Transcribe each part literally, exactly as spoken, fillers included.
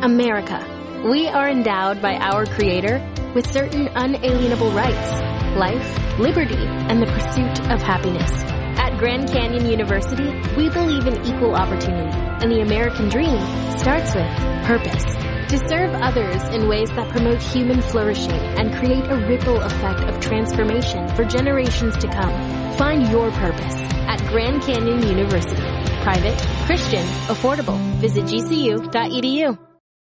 America. We are endowed by our Creator with certain unalienable rights: life, liberty, and the pursuit of happiness. At Grand Canyon University, we believe in equal opportunity, and the American dream starts with purpose. To serve others in ways that promote human flourishing and create a ripple effect of transformation for generations to come. Find your purpose at Grand Canyon University. Private, Christian, affordable. Visit G C U dot E D U.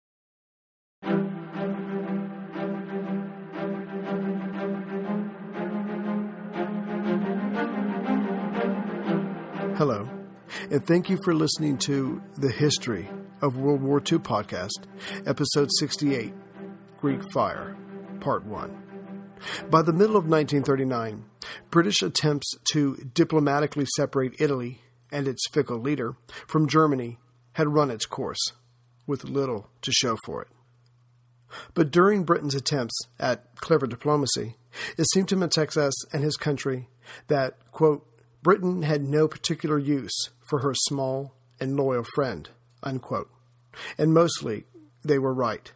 Hello, and thank you for listening to The History of World War Two podcast, episode sixty-eight, Greek Fire, part one. By the middle of nineteen thirty-nine, British attempts to diplomatically separate Italy and its fickle leader from Germany had run its course, with little to show for it. But during Britain's attempts at clever diplomacy, it seemed to Metaxas and his country that, quote, Britain had no particular use for her small and loyal friend, unquote. And mostly, they were right.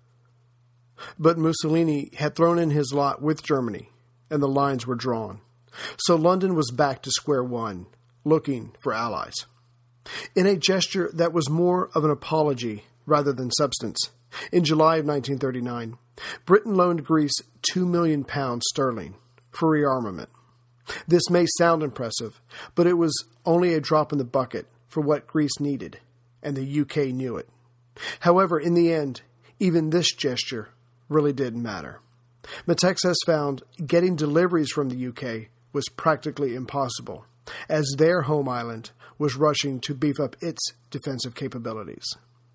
But Mussolini had thrown in his lot with Germany, and the lines were drawn. So London was back to square one, looking for allies. In a gesture that was more of an apology rather than substance, in July of nineteen thirty-nine, Britain loaned Greece two million pounds sterling for rearmament. This may sound impressive, but it was only a drop in the bucket for what Greece needed, and the U K knew it. However, in the end, even this gesture really didn't matter. Metaxas found getting deliveries from the U K was practically impossible, as their home island was rushing to beef up its defensive capabilities.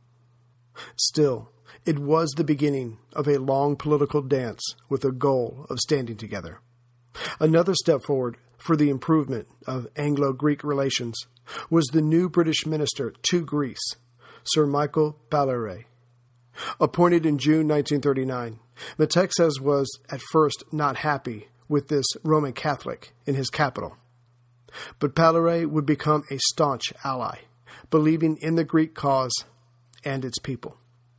Still, it was the beginning of a long political dance with the goal of standing together. Another step forward for the improvement of Anglo-Greek relations was the new British minister to Greece, Sir Michael Balleray. Appointed in June nineteen thirty-nine, Metaxas was at first not happy with this Roman Catholic in his capital. But Balleray would become a staunch ally, believing in the Greek cause and its people.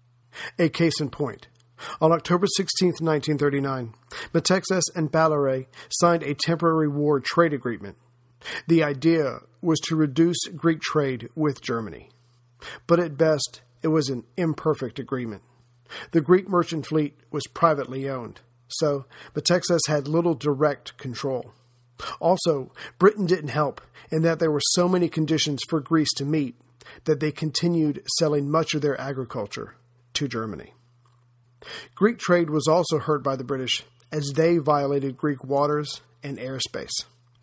A case in point. On October sixteenth, nineteen thirty-nine, Metaxas and Balleray signed a temporary war trade agreement. The idea was to reduce Greek trade with Germany. But at best, it was an imperfect agreement. The Greek merchant fleet was privately owned, so Metaxas had little direct control. Also, Britain didn't help in that there were so many conditions for Greece to meet that they continued selling much of their agriculture to Germany. Greek trade was also hurt by the British as they violated Greek waters and airspace.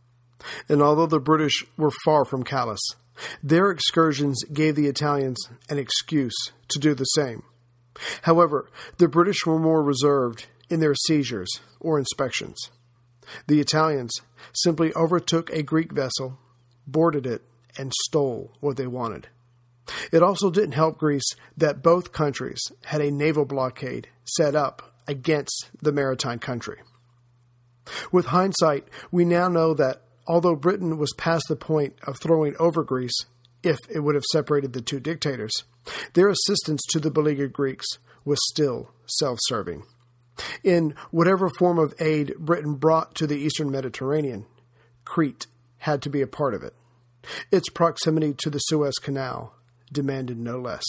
And although the British were far from callous, their excursions gave the Italians an excuse to do the same. However, the British were more reserved in their seizures or inspections. The Italians simply overtook a Greek vessel, boarded it, and stole what they wanted. It also didn't help Greece that both countries had a naval blockade set up against the maritime country. With hindsight, we now know that although Britain was past the point of throwing over Greece, if it would have separated the two dictators, their assistance to the beleaguered Greeks was still self-serving. In whatever form of aid Britain brought to the eastern Mediterranean, Crete had to be a part of it. Its proximity to the Suez Canal demanded no less.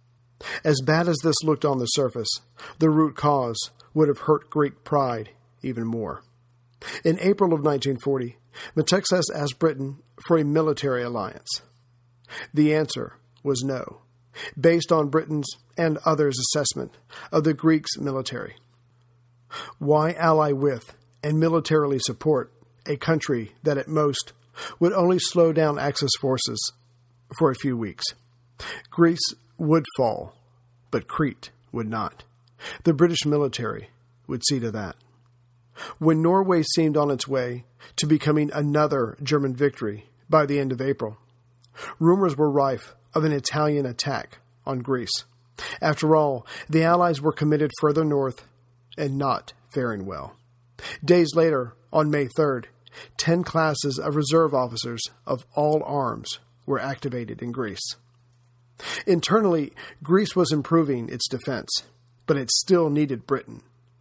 As bad as this looked on the surface, the root cause would have hurt Greek pride even more. In April of nineteen forty, Metaxas asked Britain for a military alliance. The answer was no, based on Britain's and others' assessment of the Greeks' military. Why ally with and militarily support a country that at most would only slow down Axis forces for a few weeks? Greece would fall, but Crete would not. The British military would see to that. When Norway seemed on its way to becoming another German victory by the end of April, rumors were rife of an Italian attack on Greece. After all, the Allies were committed further north and not faring well. Days later, on May third, ten classes of reserve officers of all arms were activated in Greece. Internally, Greece was improving its defense, but it still needed Britain.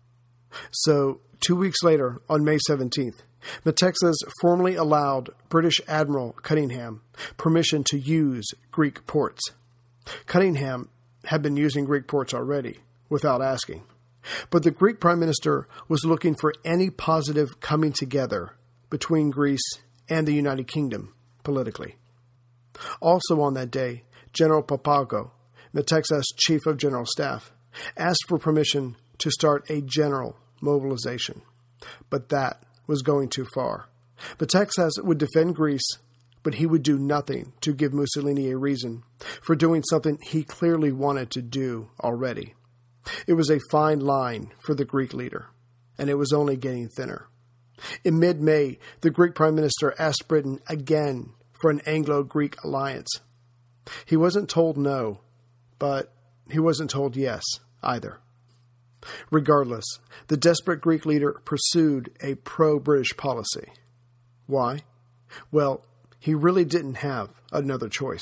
So, two weeks later, on May seventeenth, Metaxas formally allowed British Admiral Cunningham permission to use Greek ports. Cunningham had been using Greek ports already, without asking. But the Greek Prime Minister was looking for any positive coming together between Greece and the United Kingdom politically. Also on that day, General Papago, Metaxas' Chief of General Staff, asked for permission to start a general mobilization. But that was going too far. Metaxas would defend Greece, but he would do nothing to give Mussolini a reason for doing something he clearly wanted to do already. It was a fine line for the Greek leader, and it was only getting thinner. In mid-May, the Greek Prime Minister asked Britain again for an Anglo-Greek alliance. He wasn't told no, but he wasn't told yes either. Regardless, the desperate Greek leader pursued a pro-British policy. Why? Well, he really didn't have another choice.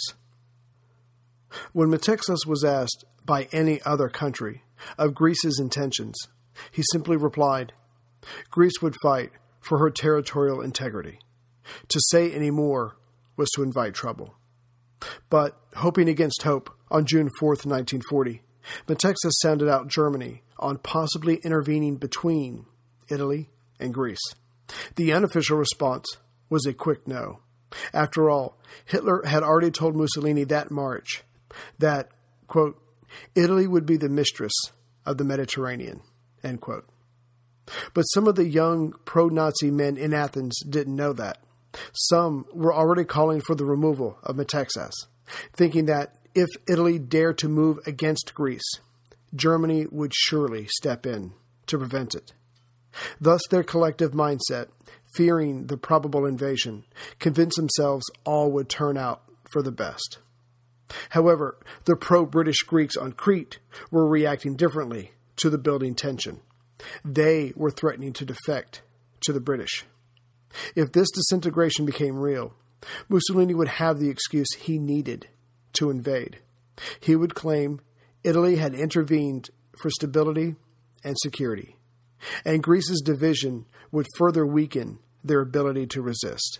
When Metaxas was asked by any other country of Greece's intentions, he simply replied, Greece would fight for her territorial integrity. To say any more was to invite trouble. But, hoping against hope, on June fourth, nineteen forty, Metaxas sounded out Germany on possibly intervening between Italy and Greece. The unofficial response was a quick no. After all, Hitler had already told Mussolini that March that, quote, Italy would be the mistress of the Mediterranean, end quote. But some of the young pro-Nazi men in Athens didn't know that. Some were already calling for the removal of Metaxas, thinking that if Italy dared to move against Greece, Germany would surely step in to prevent it. Thus their collective mindset, fearing the probable invasion, convinced themselves all would turn out for the best. However, the pro-British Greeks on Crete were reacting differently to the building tension. They were threatening to defect to the British. If this disintegration became real, Mussolini would have the excuse he needed to invade. He would claim Italy had intervened for stability and security, and Greece's division would further weaken their ability to resist.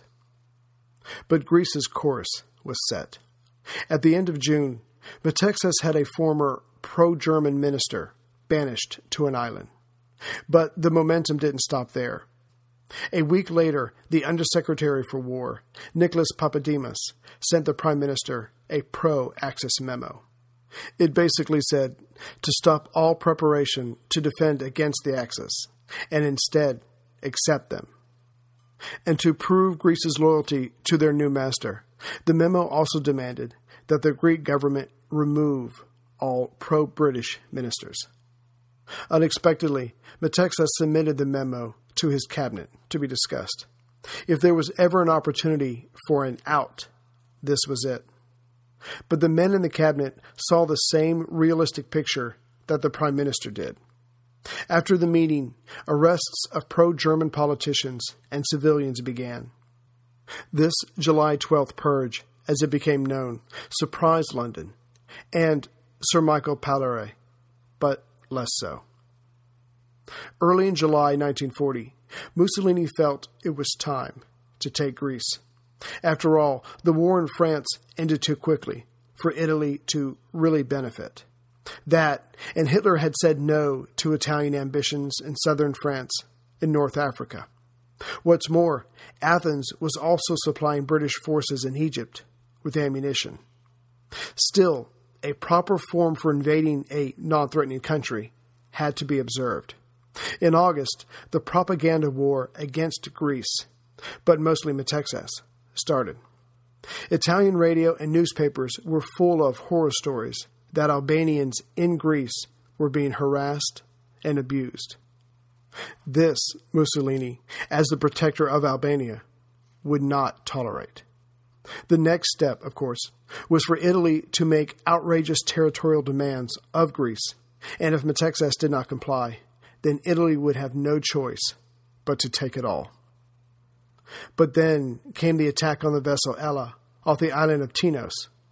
But Greece's course was set. At the end of June, Metaxas had a former pro-German minister banished to an island. But the momentum didn't stop there. A week later, the Undersecretary for War, Nicholas Papademos, sent the Prime Minister a pro-Axis memo. It basically said to stop all preparation to defend against the Axis, and instead accept them. And to prove Greece's loyalty to their new master, the memo also demanded that the Greek government remove all pro-British ministers. Unexpectedly, Metaxas submitted the memo to his cabinet to be discussed. If there was ever an opportunity for an out, this was it. But the men in the cabinet saw the same realistic picture that the Prime Minister did. After the meeting, arrests of pro-German politicians and civilians began. This July twelfth purge, as it became known, surprised London and Sir Michael Pallieret, but less so. Early in July nineteen forty, Mussolini felt it was time to take Greece. After all, the war in France ended too quickly for Italy to really benefit. That, and Hitler had said no to Italian ambitions in southern France and North Africa. What's more, Athens was also supplying British forces in Egypt with ammunition. Still, a proper form for invading a non-threatening country had to be observed. In August, the propaganda war against Greece, but mostly Metaxas, started. Italian radio and newspapers were full of horror stories that Albanians in Greece were being harassed and abused. This, Mussolini, as the protector of Albania, would not tolerate. The next step, of course, was for Italy to make outrageous territorial demands of Greece, and if Metaxas did not comply, then Italy would have no choice but to take it all. But then came the attack on the vessel Ella off the island of Tinos,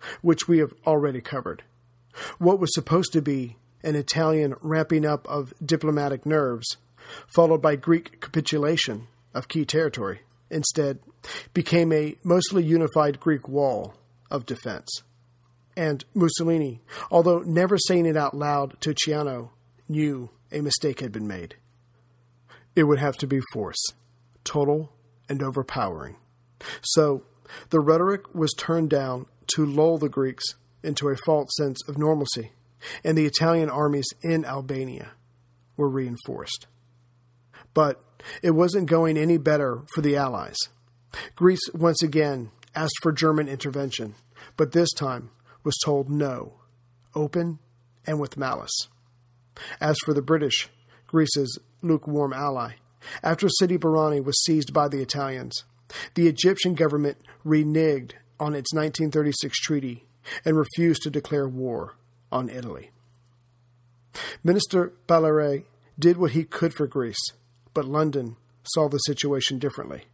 which we have already covered. What was supposed to be an Italian ramping up of diplomatic nerves, followed by Greek capitulation of key territory, instead became a mostly unified Greek wall of defense. And Mussolini, although never saying it out loud to Ciano, knew a mistake had been made. It would have to be force, total and overpowering. So the rhetoric was turned down to lull the Greeks into a false sense of normalcy, and the Italian armies in Albania were reinforced. But it wasn't going any better for the Allies. Greece once again asked for German intervention, but this time was told no, open and with malice. As for the British, Greece's lukewarm ally, after Sidi Barrani was seized by the Italians, the Egyptian government reneged on its nineteen thirty-six treaty and refused to declare war on Italy. Minister Ballaré did what he could for Greece, but London saw the situation differently.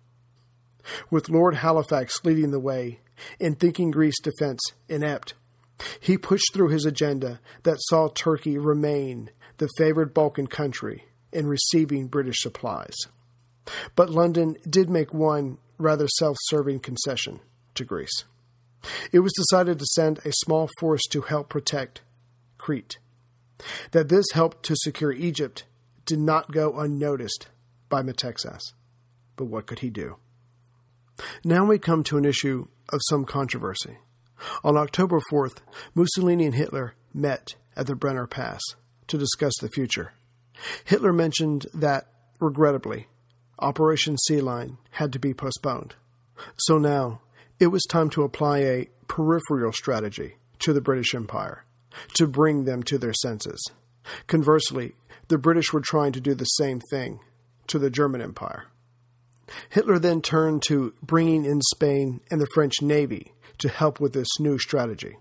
With Lord Halifax leading the way in thinking Greece defense inept, he pushed through his agenda that saw Turkey remain the favored Balkan country in receiving British supplies. But London did make one rather self-serving concession to Greece. It was decided to send a small force to help protect Crete. That this helped to secure Egypt did not go unnoticed by Metexas. But what could he do? Now we come to an issue of some controversy. On October fourth, Mussolini and Hitler met at the Brenner Pass to discuss the future. Hitler mentioned that, regrettably, Operation Sea Lion had to be postponed. So now, it was time to apply a peripheral strategy to the British Empire, to bring them to their senses. Conversely, the British were trying to do the same thing to the German Empire. Hitler then turned to bringing in Spain and the French Navy to help with this new strategy.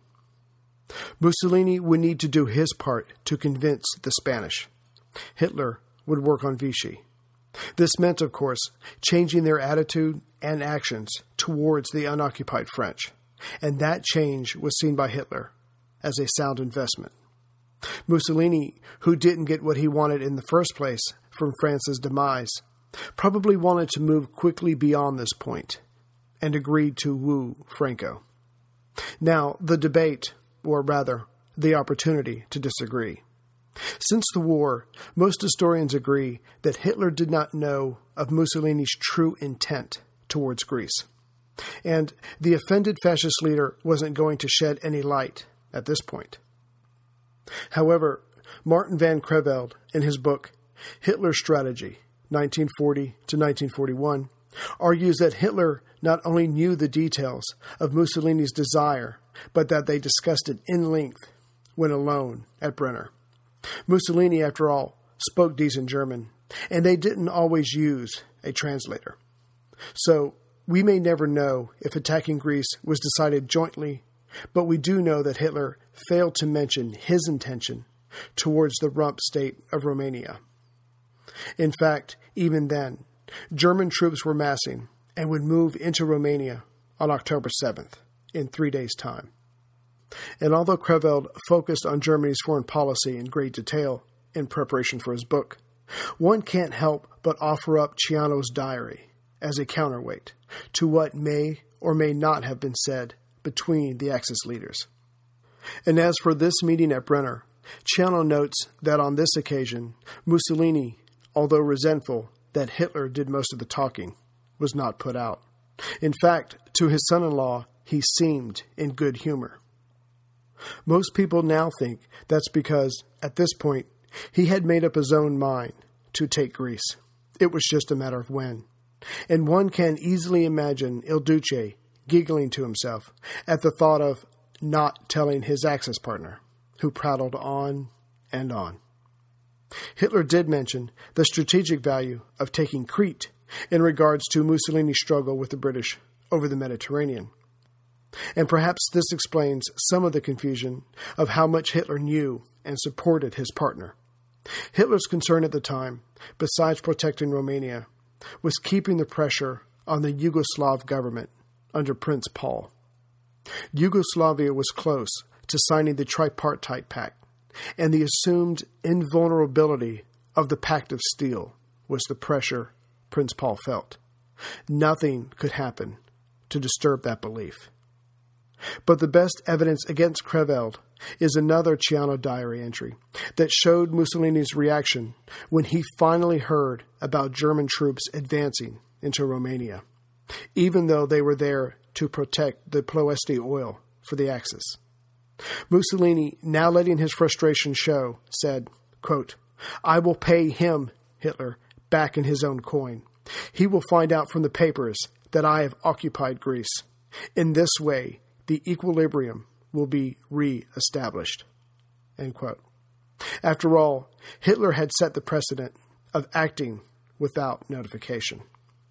Mussolini would need to do his part to convince the Spanish. Hitler would work on Vichy. This meant, of course, changing their attitude and actions towards the unoccupied French, and that change was seen by Hitler as a sound investment. Mussolini, who didn't get what he wanted in the first place from France's demise, probably wanted to move quickly beyond this point and agreed to woo Franco. Now, the debate, or rather, the opportunity to disagree. Since the war, most historians agree that Hitler did not know of Mussolini's true intent towards Greece, and the offended fascist leader wasn't going to shed any light at this point. However, Martin van Creveld, in his book Hitler's Strategy, nineteen forty to nineteen forty-one, argues that Hitler not only knew the details of Mussolini's desire, but that they discussed it in length when alone at Brenner. Mussolini, after all, spoke decent German, and they didn't always use a translator. So, we may never know if attacking Greece was decided jointly, but we do know that Hitler failed to mention his intention towards the rump state of Romania. In fact, even then, German troops were massing and would move into Romania on October seventh, in three days' time. And although Creveld focused on Germany's foreign policy in great detail in preparation for his book, one can't help but offer up Ciano's diary as a counterweight to what may or may not have been said between the Axis leaders. And as for this meeting at Brenner, Ciano notes that on this occasion, Mussolini, although resentful that Hitler did most of the talking, was not put out. In fact, to his son-in-law, he seemed in good humor. Most people now think that's because, at this point, he had made up his own mind to take Greece. It was just a matter of when. And one can easily imagine Il Duce giggling to himself at the thought of not telling his Axis partner, who prattled on and on. Hitler did mention the strategic value of taking Crete in regards to Mussolini's struggle with the British over the Mediterranean. And perhaps this explains some of the confusion of how much Hitler knew and supported his partner. Hitler's concern at the time, besides protecting Romania, was keeping the pressure on the Yugoslav government under Prince Paul. Yugoslavia was close to signing the Tripartite Pact, and the assumed invulnerability of the Pact of Steel was the pressure Prince Paul felt. Nothing could happen to disturb that belief. But the best evidence against Creveld is another Ciano diary entry that showed Mussolini's reaction when he finally heard about German troops advancing into Romania, even though they were there to protect the Ploesti oil for the Axis. Mussolini, now letting his frustration show, said, quote, "I will pay him," Hitler, "back in his own coin. He will find out from the papers that I have occupied Greece. In this way, the equilibrium will be re-established." End quote. After all, Hitler had set the precedent of acting without notification.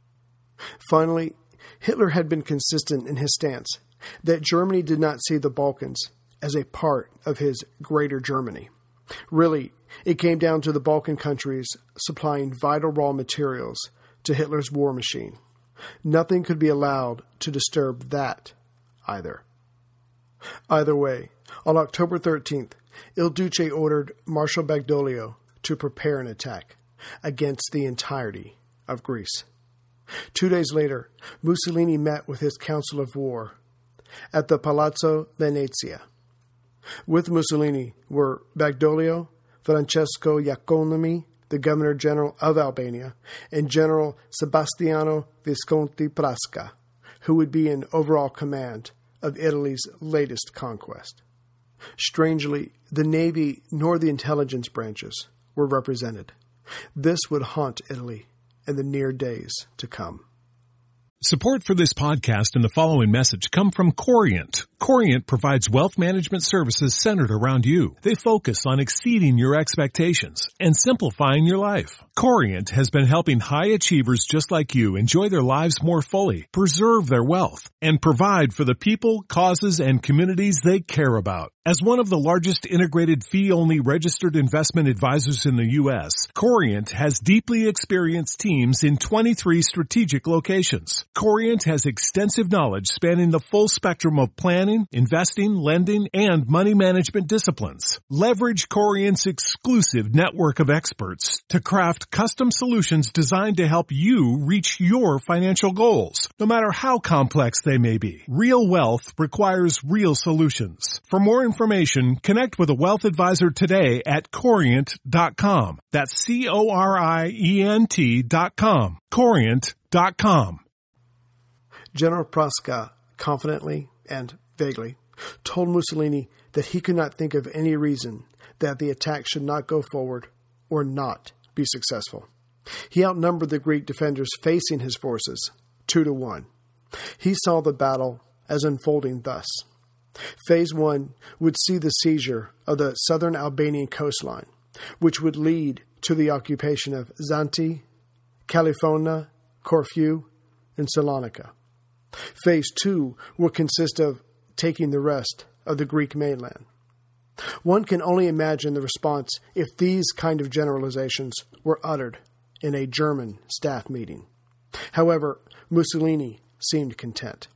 Finally, Hitler had been consistent in his stance that Germany did not see the Balkans as a part of his greater Germany. Really, it came down to the Balkan countries supplying vital raw materials to Hitler's war machine. Nothing could be allowed to disturb that either. Either way, on October thirteenth, Il Duce ordered Marshal Badoglio to prepare an attack against the entirety of Greece. Two days later, Mussolini met with his Council of War at the Palazzo Venezia. With Mussolini were Badoglio, Francesco Giacomelli, the Governor-General of Albania, and General Sebastiano Visconti Prasca, who would be in overall command of Italy's latest conquest. Strangely, the Navy nor the intelligence branches were represented. This would haunt Italy in the near days to come. Support for this podcast and the following message come from Corient. Corient provides wealth management services centered around you. They focus on exceeding your expectations and simplifying your life. Corient has been helping high achievers just like you enjoy their lives more fully, preserve their wealth, and provide for the people, causes, and communities they care about. As one of the largest integrated fee-only registered investment advisors in the U S, Corient has deeply experienced teams in twenty-three strategic locations. Corient has extensive knowledge spanning the full spectrum of planning, investing, lending, and money management disciplines. Leverage Corient's exclusive network of experts to craft custom solutions designed to help you reach your financial goals, no matter how complex they may be. Real wealth requires real solutions. For more information, connect with a wealth advisor today at corient dot com. That's C O R I E N T dot com. corient dot com. General Prasca confidently and vaguely told Mussolini that he could not think of any reason that the attack should not go forward or not be successful. He outnumbered the Greek defenders facing his forces two to one. He saw the battle as unfolding thus. Phase one would see the seizure of the southern Albanian coastline, which would lead to the occupation of Zante, Califona, Corfu, and Salonika. Phase two will consist of taking the rest of the Greek mainland. One can only imagine the response if these kind of generalizations were uttered in a German staff meeting. However, Mussolini seemed content.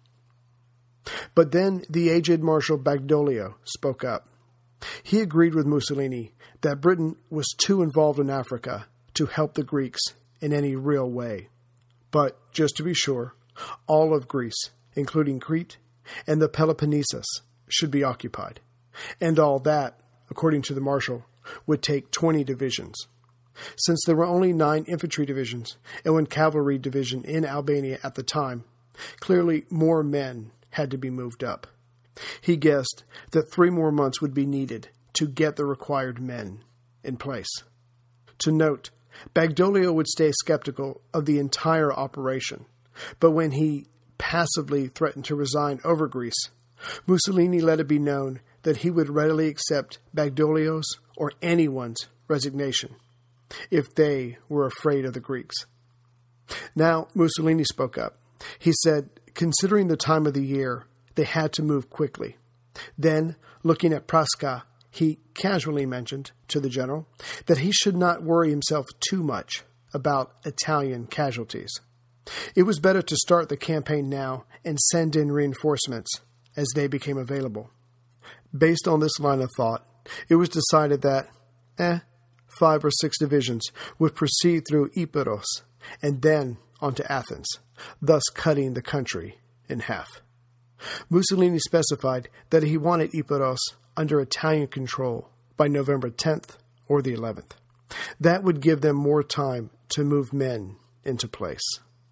But then the aged Marshal Badoglio spoke up. He agreed with Mussolini that Britain was too involved in Africa to help the Greeks in any real way. But, just to be sure, all of Greece, including Crete and the Peloponnesus, should be occupied. And all that, according to the Marshal, would take twenty divisions. Since there were only nine infantry divisions and one cavalry division in Albania at the time, clearly more men had to be moved up. He guessed that three more months would be needed to get the required men in place. To note, Badoglio would stay skeptical of the entire operation, but when he passively threatened to resign over Greece, Mussolini let it be known that he would readily accept Badoglio's or anyone's resignation if they were afraid of the Greeks. Now Mussolini spoke up. He said, considering the time of the year, they had to move quickly. Then, looking at Prasca, he casually mentioned to the general that he should not worry himself too much about Italian casualties. It was better to start the campaign now and send in reinforcements as they became available. Based on this line of thought, it was decided that, eh, five or six divisions would proceed through Epirus and then onto Athens, thus cutting the country in half. Mussolini specified that he wanted Epirus under Italian control by November tenth or the eleventh. That would give them more time to move men into place.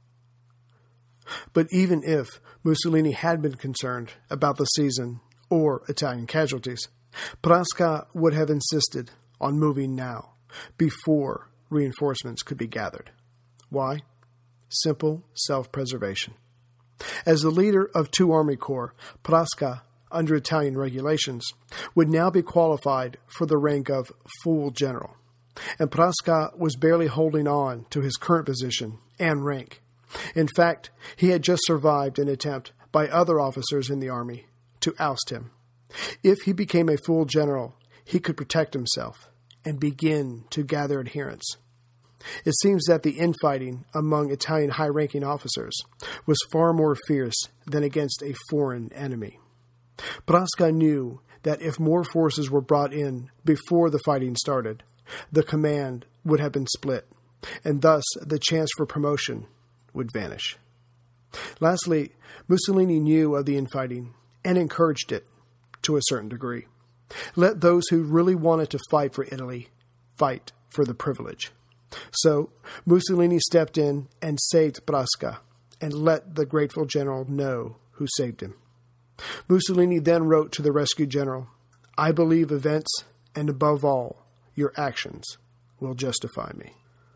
But even if Mussolini had been concerned about the season or Italian casualties, Prasca would have insisted on moving now, before reinforcements could be gathered. Why? Simple self-preservation. As the leader of two army corps, Prasca, under Italian regulations, would now be qualified for the rank of full general, and Prasca was barely holding on to his current position and rank. In fact, he had just survived an attempt by other officers in the army to oust him. If he became a full general, he could protect himself and begin to gather adherents. It seems that the infighting among Italian high-ranking officers was far more fierce than against a foreign enemy. Prasca knew that if more forces were brought in before the fighting started, the command would have been split, and thus the chance for promotion would vanish. Lastly, Mussolini knew of the infighting and encouraged it to a certain degree. Let those who really wanted to fight for Italy fight for the privilege. So Mussolini stepped in and saved Prasca and let the grateful general know who saved him. Mussolini then wrote to the rescued general, "I believe events and above all, your actions will justify me."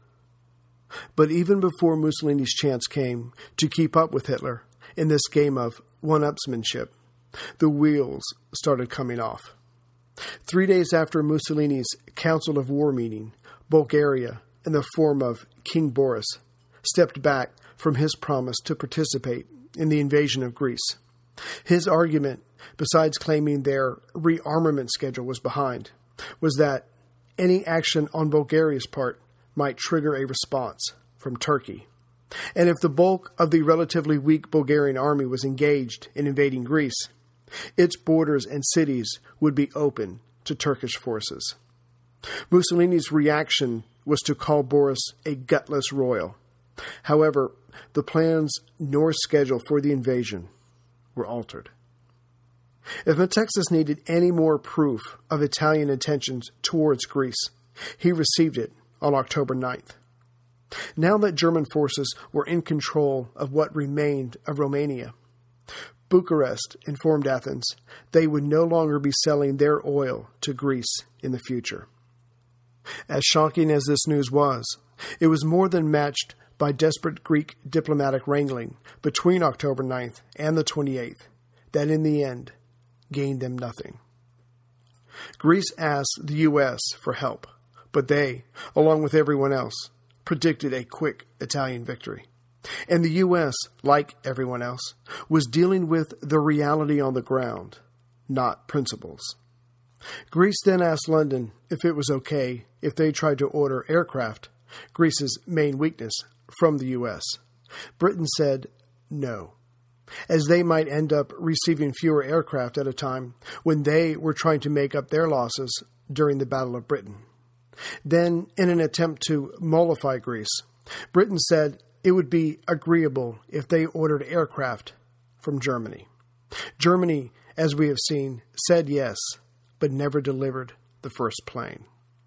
But even before Mussolini's chance came to keep up with Hitler in this game of one-upsmanship, the wheels started coming off. Three days after Mussolini's Council of War meeting, Bulgaria, in the form of King Boris, stepped back from his promise to participate in the invasion of Greece. His argument, besides claiming their rearmament schedule was behind, was that any action on Bulgaria's part might trigger a response from Turkey. And if the bulk of the relatively weak Bulgarian army was engaged in invading Greece, its borders and cities would be open to Turkish forces. Mussolini's reaction was to call Boris a gutless royal. However, the plans nor schedule for the invasion were altered. If Metaxas needed any more proof of Italian intentions towards Greece, he received it on October ninth. Now that German forces were in control of what remained of Romania, Bucharest informed Athens they would no longer be selling their oil to Greece in the future. As shocking as this news was, it was more than matched by desperate Greek diplomatic wrangling between October ninth and the twenty-eighth that in the end gained them nothing. Greece asked the U S for help, but they, along with everyone else, predicted a quick Italian victory. And the U S, like everyone else, was dealing with the reality on the ground, not principles. Greece then asked London if it was okay if they tried to order aircraft, Greece's main weakness, from the U S. Britain said no, as they might end up receiving fewer aircraft at a time when they were trying to make up their losses during the Battle of Britain. Then, in an attempt to mollify Greece, Britain said it would be agreeable if they ordered aircraft from Germany. Germany, as we have seen, said yes, but never delivered the first plane.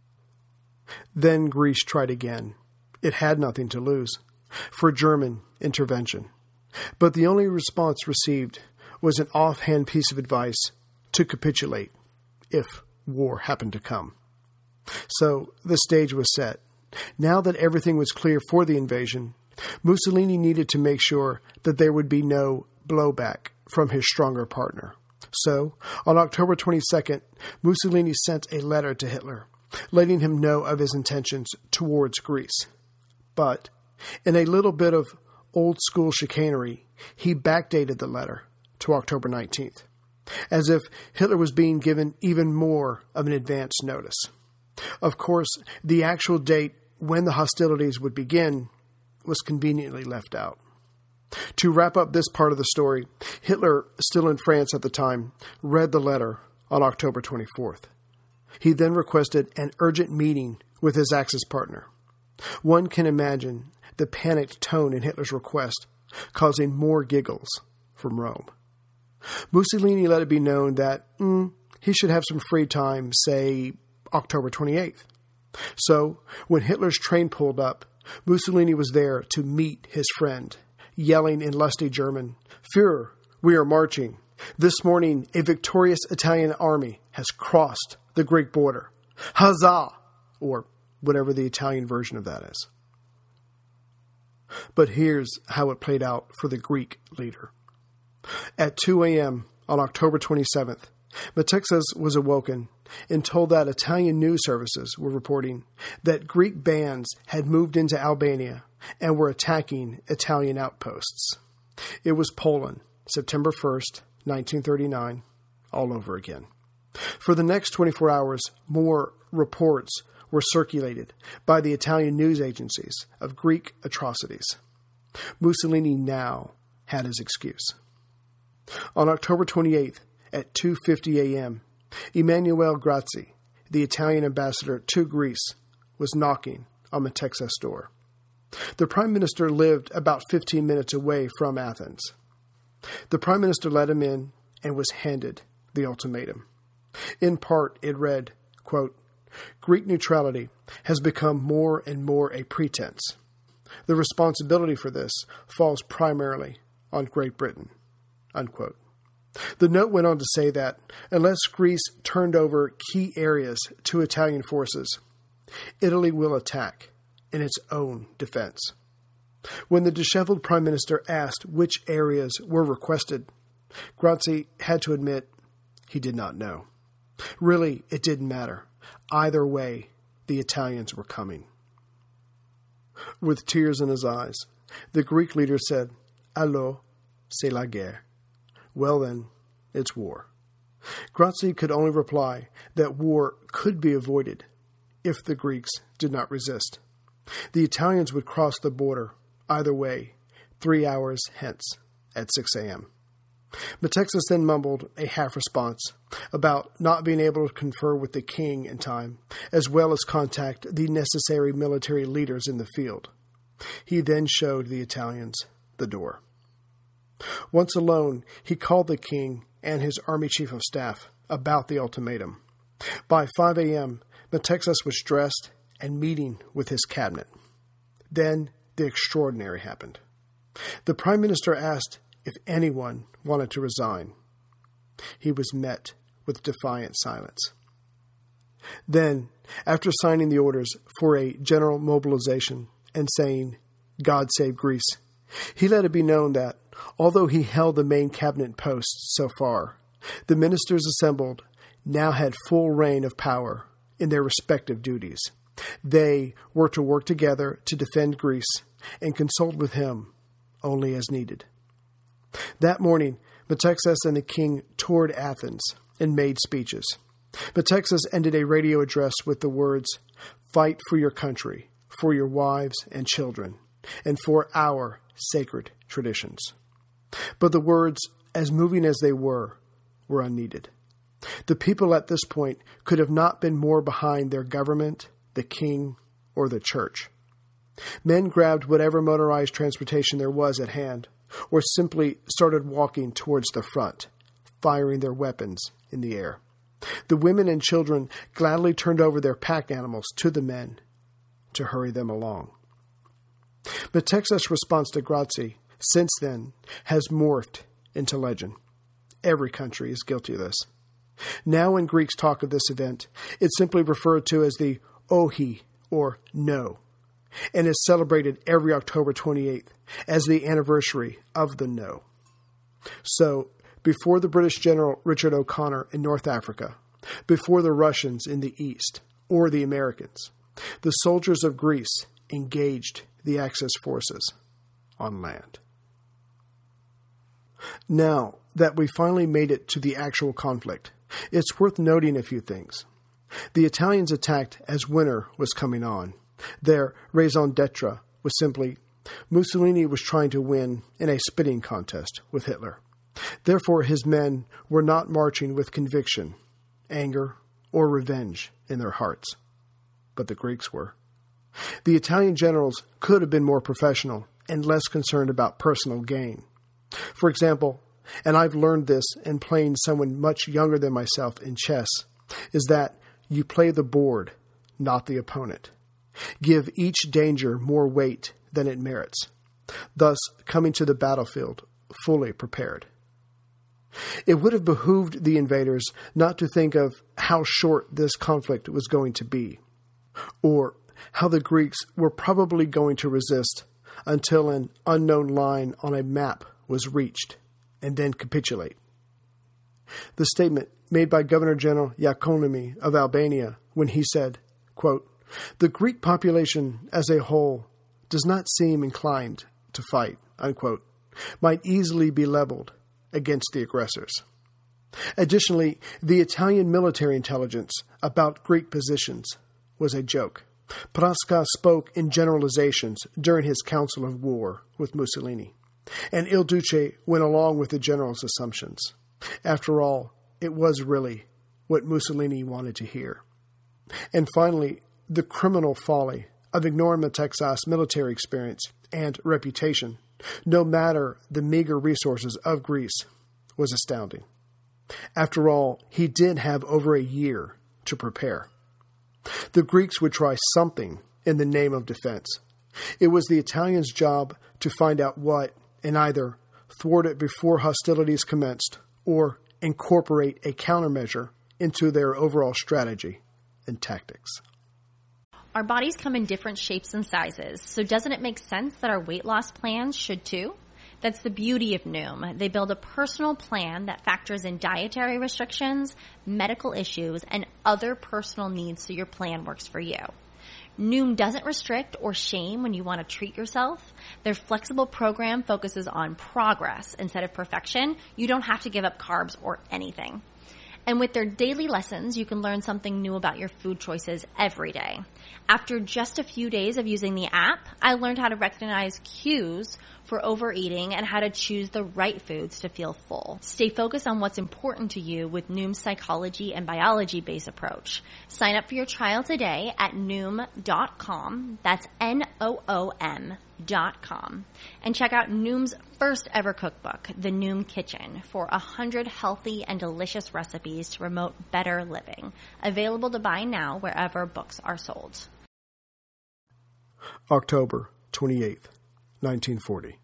Then Greece tried again. It had nothing to lose for German intervention. But the only response received was an offhand piece of advice to capitulate if war happened to come. So the stage was set. Now that everything was clear for the invasion, Mussolini needed to make sure that there would be no blowback from his stronger partner. So, on October twenty-second, Mussolini sent a letter to Hitler, letting him know of his intentions towards Greece. But, in a little bit of old-school chicanery, he backdated the letter to October nineteenth, as if Hitler was being given even more of an advance notice. Of course, the actual date when the hostilities would begin was conveniently left out. To wrap up this part of the story, Hitler, still in France at the time, read the letter on October twenty-fourth. He then requested an urgent meeting with his Axis partner. One can imagine the panicked tone in Hitler's request, causing more giggles from Rome. Mussolini let it be known that mm, he should have some free time, say, October twenty-eighth. So, when Hitler's train pulled up, Mussolini was there to meet his friend, yelling in lusty German, "Führer, we are marching. This morning, a victorious Italian army has crossed the Greek border. Huzzah!" Or whatever the Italian version of that is. But here's how it played out for the Greek leader. At two a.m. on October twenty-seventh, Metaxas was awoken and told that Italian news services were reporting that Greek bands had moved into Albania and were attacking Italian outposts. It was Poland, September first, nineteen thirty-nine, all over again. For the next twenty-four hours, more reports were circulated by the Italian news agencies of Greek atrocities. Mussolini now had his excuse. On October twenty-eighth, at two fifty a.m., Emanuele Grazzi, the Italian ambassador to Greece, was knocking on Metaxas' door. The Prime Minister lived about fifteen minutes away from Athens. The Prime Minister let him in and was handed the ultimatum. In part, it read, quote, "Greek neutrality has become more and more a pretense. The responsibility for this falls primarily on Great Britain," unquote. The note went on to say that unless Greece turned over key areas to Italian forces, Italy will attack in its own defense. When the disheveled Prime Minister asked which areas were requested, Grazzi had to admit he did not know. Really, it didn't matter. Either way, the Italians were coming. With tears in his eyes, the Greek leader said, "Alors, c'est la guerre." Well then, it's war. Grazzi could only reply that war could be avoided if the Greeks did not resist. The Italians would cross the border, either way, three hours hence at six a.m. Metaxas then mumbled a half-response about not being able to confer with the king in time, as well as contact the necessary military leaders in the field. He then showed the Italians the door. Once alone, he called the king and his army chief of staff about the ultimatum. By five a.m., Metaxas was dressed and meeting with his cabinet. Then the extraordinary happened. The Prime Minister asked if anyone wanted to resign. He was met with defiant silence. Then, after signing the orders for a general mobilization and saying, "God save Greece," he let it be known that, although he held the main cabinet posts so far, the ministers assembled now had full reign of power in their respective duties. They were to work together to defend Greece and consult with him only as needed. That morning, Metaxas and the king toured Athens and made speeches. Metaxas ended a radio address with the words, "Fight for your country, for your wives and children, and for our sacred traditions." But the words, as moving as they were, were unneeded. The people at this point could have not been more behind their government, the king, or the church. Men grabbed whatever motorized transportation there was at hand, or simply started walking towards the front, firing their weapons in the air. The women and children gladly turned over their pack animals to the men to hurry them along. Metaxas' response to Grazzi, since then, has morphed into legend. Every country is guilty of this. Now when Greeks talk of this event, it's simply referred to as the Ohi, or No, and is celebrated every October twenty-eighth as the anniversary of the No. So, before the British General Richard O'Connor in North Africa, before the Russians in the East, or the Americans, the soldiers of Greece engaged the Axis forces on land. Now that we finally made it to the actual conflict, it's worth noting a few things. The Italians attacked as winter was coming on. Their raison d'etre was simply Mussolini was trying to win in a spitting contest with Hitler. Therefore, his men were not marching with conviction, anger, or revenge in their hearts. But the Greeks were. The Italian generals could have been more professional and less concerned about personal gain. For example, and I've learned this in playing someone much younger than myself in chess, is that you play the board, not the opponent. Give each danger more weight than it merits, thus coming to the battlefield fully prepared. It would have behooved the invaders not to think of how short this conflict was going to be, or how the Greeks were probably going to resist until an unknown line on a map was reached, and then capitulate. The statement made by Governor General Iaconomy of Albania when he said, quote, "The Greek population as a whole does not seem inclined to fight," unquote, might easily be leveled against the aggressors. Additionally, the Italian military intelligence about Greek positions was a joke. Prasca spoke in generalizations during his council of war with Mussolini, and Il Duce went along with the general's assumptions. After all, it was really what Mussolini wanted to hear. And finally, the criminal folly of ignoring Matexas' military experience and reputation, no matter the meager resources of Greece, was astounding. After all, he did have over a year to prepare. The Greeks would try something in the name of defense. It was the Italians' job to find out what, and either thwart it before hostilities commenced, or incorporate a countermeasure into their overall strategy and tactics. Our bodies come in different shapes and sizes, so doesn't it make sense that our weight loss plans should too? That's the beauty of Noom. They build a personal plan that factors in dietary restrictions, medical issues, and other personal needs so your plan works for you. Noom doesn't restrict or shame when you want to treat yourself. Their flexible program focuses on progress instead of perfection. You don't have to give up carbs or anything. And with their daily lessons, you can learn something new about your food choices every day. After just a few days of using the app, I learned how to recognize cues for overeating and how to choose the right foods to feel full. Stay focused on what's important to you with Noom's psychology and biology-based approach. Sign up for your trial today at Noom dot com. That's N O O M dot com. And check out Noom's first ever cookbook, The Noom Kitchen, for a hundred healthy and delicious recipes to promote better living. Available to buy now wherever books are sold. October twenty-eighth, nineteen forty.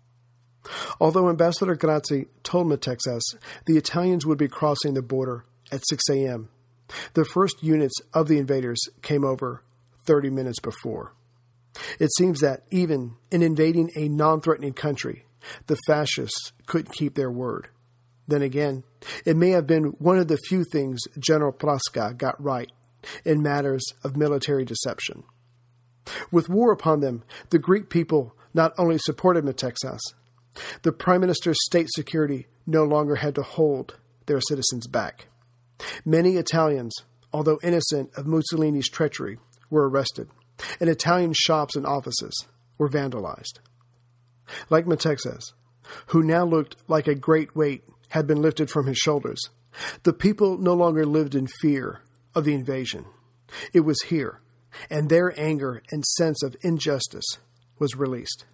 Although Ambassador Grazzi told Matexas the Italians would be crossing the border at six a.m., the first units of the invaders came over thirty minutes before. It seems that even in invading a non-threatening country, the fascists couldn't keep their word. Then again, it may have been one of the few things General Prasca got right in matters of military deception. With war upon them, the Greek people not only supported Matexas, the Prime Minister's state security no longer had to hold their citizens back. Many Italians, although innocent of Mussolini's treachery, were arrested, and Italian shops and offices were vandalized. Like Matexas, who now looked like a great weight had been lifted from his shoulders, the people no longer lived in fear of the invasion. It was here, and their anger and sense of injustice was released.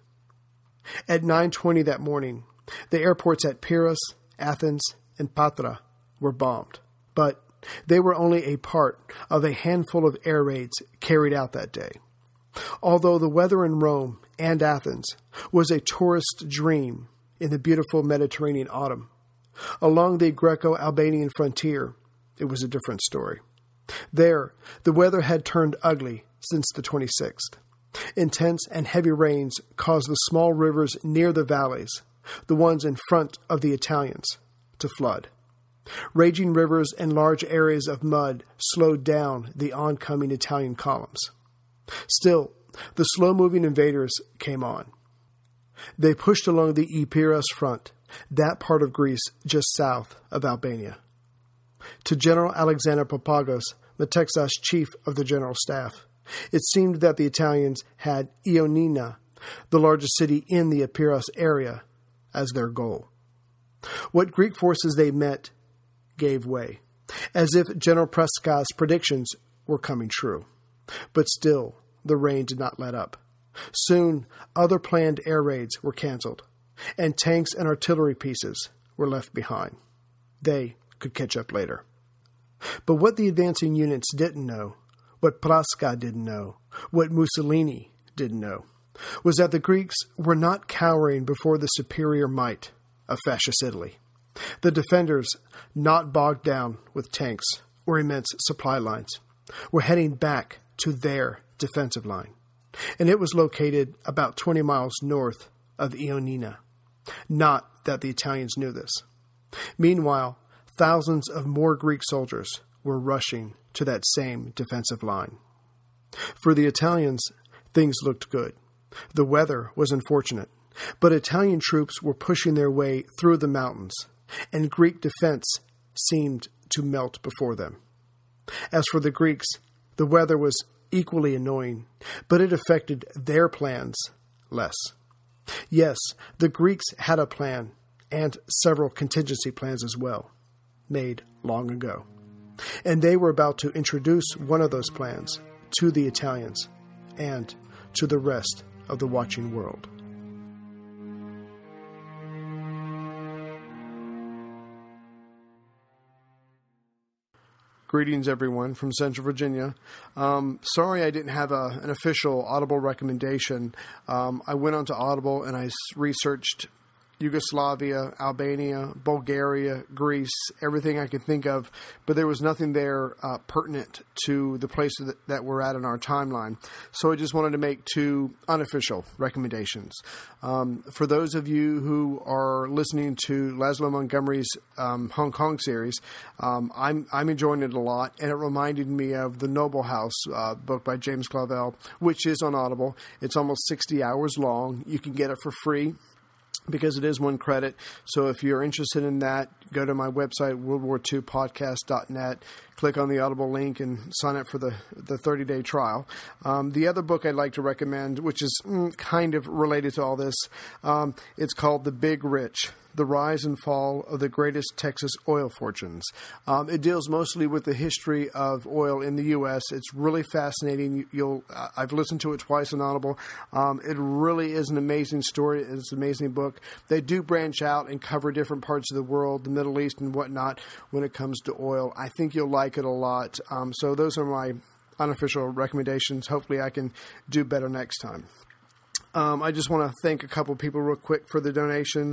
At nine twenty that morning, the airports at Piraeus, Athens, and Patra were bombed, but they were only a part of a handful of air raids carried out that day. Although the weather in Rome and Athens was a tourist dream in the beautiful Mediterranean autumn, along the Greco-Albanian frontier, it was a different story. There, the weather had turned ugly since the twenty-sixth. Intense and heavy rains caused the small rivers near the valleys, the ones in front of the Italians, to flood. Raging rivers and large areas of mud slowed down the oncoming Italian columns. Still, the slow-moving invaders came on. They pushed along the Epirus front, that part of Greece just south of Albania. To General Alexander Papagos, Matexas chief of the general staff, it seemed that the Italians had Ioannina the largest city in the Epirus area, as their goal. What Greek forces they met gave way, as if General Presca's predictions were coming true. But still, the rain did not let up. Soon, other planned air raids were canceled, and tanks and artillery pieces were left behind. They could catch up later. But what the advancing units didn't know, what Presca didn't know, what Mussolini didn't know, was that the Greeks were not cowering before the superior might of fascist Italy. The defenders, not bogged down with tanks or immense supply lines, were heading back to their defensive line, and it was located about twenty miles north of Ioannina. Not that the Italians knew this. Meanwhile, thousands of more Greek soldiers were rushing to that same defensive line. For the Italians, things looked good. The weather was unfortunate, but Italian troops were pushing their way through the mountains, and Greek defense seemed to melt before them. As for the Greeks, the weather was equally annoying, but it affected their plans less. Yes, the Greeks had a plan, and several contingency plans as well, made long ago. And they were about to introduce one of those plans to the Italians and to the rest of the watching world. Greetings, everyone, from Central Virginia. Um, sorry I didn't have a, an official Audible recommendation. Um, I went onto Audible and I researched Yugoslavia, Albania, Bulgaria, Greece, everything I could think of, but there was nothing there uh, pertinent to the place that, that we're at in our timeline. So I just wanted to make two unofficial recommendations. Um, for those of you who are listening to Laszlo Montgomery's um, Hong Kong series, um, I'm I'm enjoying it a lot, and it reminded me of the Noble House uh, book by James Clavell, which is on Audible. It's almost sixty hours long. You can get it for free, because it is one credit. So if you're interested in that, go to my website, world war two podcast dot net, click on the Audible link, and sign up for the, the thirty-day trial. Um, the other book I'd like to recommend, which is mm, kind of related to all this, um, it's called The Big Rich, The Rise and Fall of the Greatest Texas Oil Fortunes. Um, it deals mostly with the history of oil in the U S. It's really fascinating. You'll, uh, I've listened to it twice on Audible. Um, it really is an amazing story. It's an amazing book. They do branch out and cover different parts of the world, the Middle East and whatnot, when it comes to oil. I think you'll like it a lot. Um, so those are my unofficial recommendations. Hopefully I can do better next time. Um, I just want to thank a couple people real quick for the donations.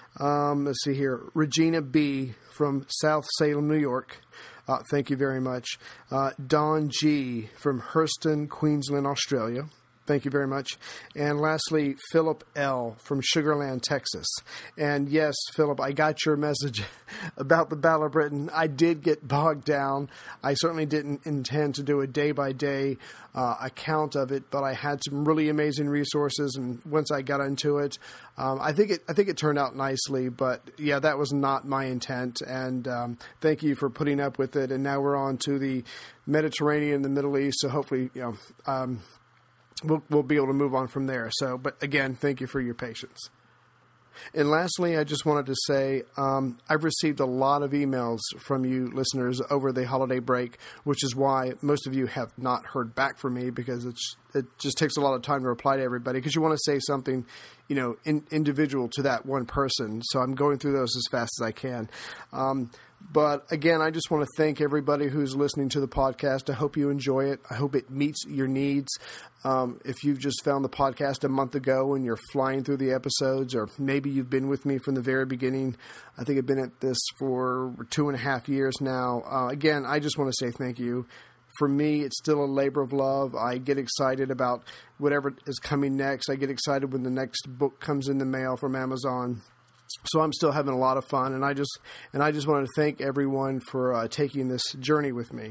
Um, let's see here. Regina B. from South Salem, New York. Uh, thank you very much. Uh, Don G. from Hurston, Queensland, Australia. Thank you very much. And lastly, Philip L. from Sugarland, Texas. And yes, Philip, I got your message about the Battle of Britain. I did get bogged down. I certainly didn't intend to do a day-by-day uh, account of it, but I had some really amazing resources, and once I got into it, um, I think it I think it turned out nicely. But yeah, that was not my intent, and um, thank you for putting up with it. And now we're on to the Mediterranean and the Middle East, so hopefully, you know, um, We'll, we'll be able to move on from there. So, but again, thank you for your patience. And lastly, I just wanted to say um, I've received a lot of emails from you listeners over the holiday break, which is why most of you have not heard back from me, because it's, it just takes a lot of time to reply to everybody, because you want to say something, you know, in, individual to that one person. So I'm going through those as fast as I can. Um, But again, I just want to thank everybody who's listening to the podcast. I hope you enjoy it. I hope it meets your needs. Um, if you've just found the podcast a month ago and you're flying through the episodes, or maybe you've been with me from the very beginning, I think I've been at this for two and a half years now. Uh, again, I just want to say thank you. For me, it's still a labor of love. I get excited about whatever is coming next. I get excited when the next book comes in the mail from Amazon. So I'm still having a lot of fun, and I just and I just want to thank everyone for uh, taking this journey with me.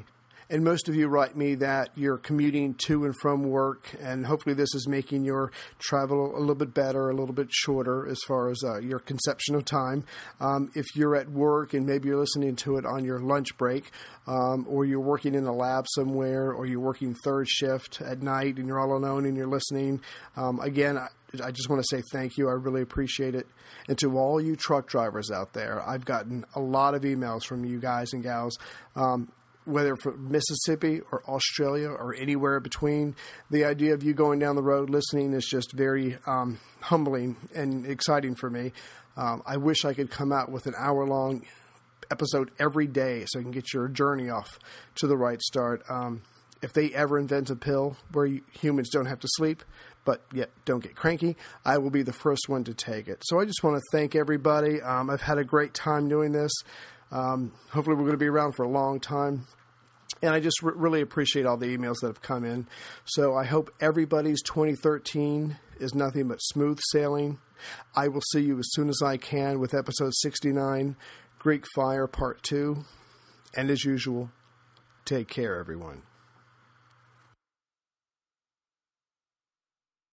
And most of you write me that you're commuting to and from work, and hopefully this is making your travel a little bit better, a little bit shorter as far as uh, your conception of time. Um, if you're at work and maybe you're listening to it on your lunch break, um, or you're working in a lab somewhere, or you're working third shift at night and you're all alone and you're listening, um, again, I, I just want to say thank you. I really appreciate it. And to all you truck drivers out there, I've gotten a lot of emails from you guys and gals, um, whether from Mississippi or Australia or anywhere between. The idea of you going down the road listening is just very um, humbling and exciting for me. Um, I wish I could come out with an hour-long episode every day so I can get your journey off to the right start. Um, if they ever invent a pill where you, humans don't have to sleep, but yet don't get cranky, I will be the first one to take it. So I just want to thank everybody. Um, I've had a great time doing this. Um, hopefully we're going to be around for a long time. And I just r- really appreciate all the emails that have come in. So I hope everybody's twenty thirteen is nothing but smooth sailing. I will see you as soon as I can with episode sixty-nine, Greek Fire Part two. And as usual, take care, everyone.